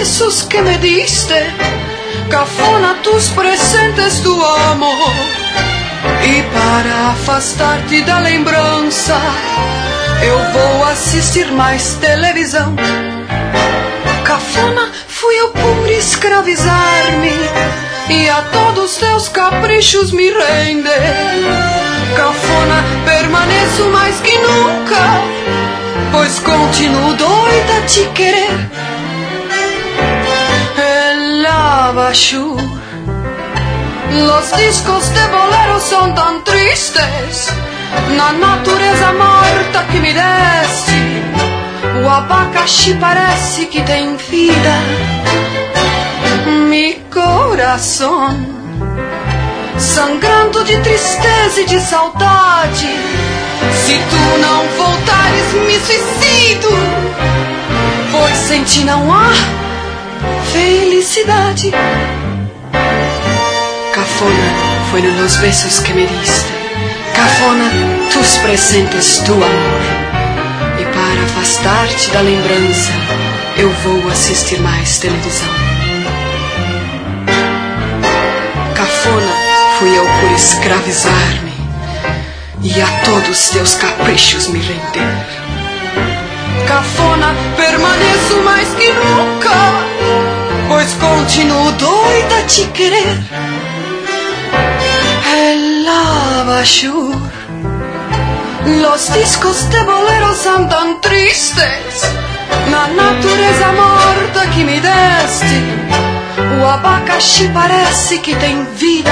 besos que me diste, cafona tus presentes do amor. E para afastar-te da lembrança, eu vou assistir mais televisão. Cafona, fui eu por escravizar-me e a todos teus caprichos me render. Cafona, permaneço mais que nunca, pois continuo doida a te querer. Ela baixou. Los discos de bolero son tan tristes, na natureza morta que me deste. O abacaxi parece que tem vida. Mi coração, sangrando de tristeza e de saudade. Se tu não voltares, me suicido, pois sem ti não há felicidade. Cafona, foi nos besos que me diste, cafona, tus presentes do amor. E para afastar-te da lembrança, eu vou assistir mais televisão. Cafona, fui eu por escravizar-me e a todos teus caprichos me render. Cafona, permaneço mais que nunca, pois continuo doida a te querer. Ela baixou. Los discos de bolero son tan tristes, na natureza morta que me deste. O abacaxi parece que tem vida.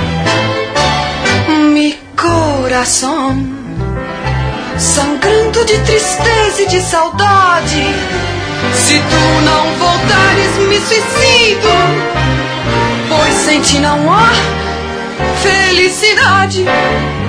Mi coração, sangrando de tristeza e de saudade. Se tu não voltares, me suicido, pois sem ti não há felicidade.